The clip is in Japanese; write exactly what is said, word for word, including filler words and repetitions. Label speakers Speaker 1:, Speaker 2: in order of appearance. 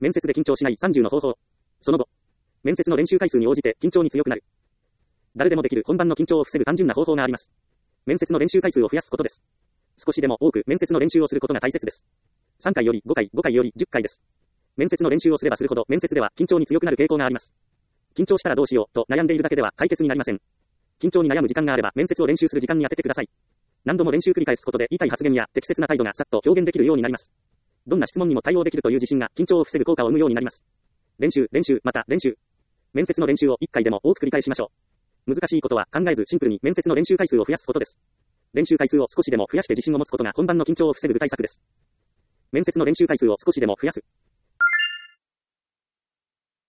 Speaker 1: 面接で緊張しないさんじゅうの方法。その後、面接の練習回数に応じて緊張に強くなる。誰でもできる本番の緊張を防ぐ単純な方法があります。面接の練習回数を増やすことです。少しでも多く面接の練習をすることが大切です。さんかいよりごかい、ごかいよりじゅっかいです。面接の練習をすればするほど面接では緊張に強くなる傾向があります。緊張したらどうしようと悩んでいるだけでは解決になりません。緊張に悩む時間があれば面接を練習する時間に当ててください。何度も練習繰り返すことで言いたい発言や適切な態度がさっと表現できるようになります。どんな質問にも対応できるという自信が緊張を防ぐ効果を生むようになります。練習、練習、また練習。面接の練習をいっかいでも多く繰り返しましょう。難しいことは考えずシンプルに面接の練習回数を増やすことです。練習回数を少しでも増やして自信を持つことが本番の緊張を防ぐ具体策です。面接の練習回数を少しでも増やす。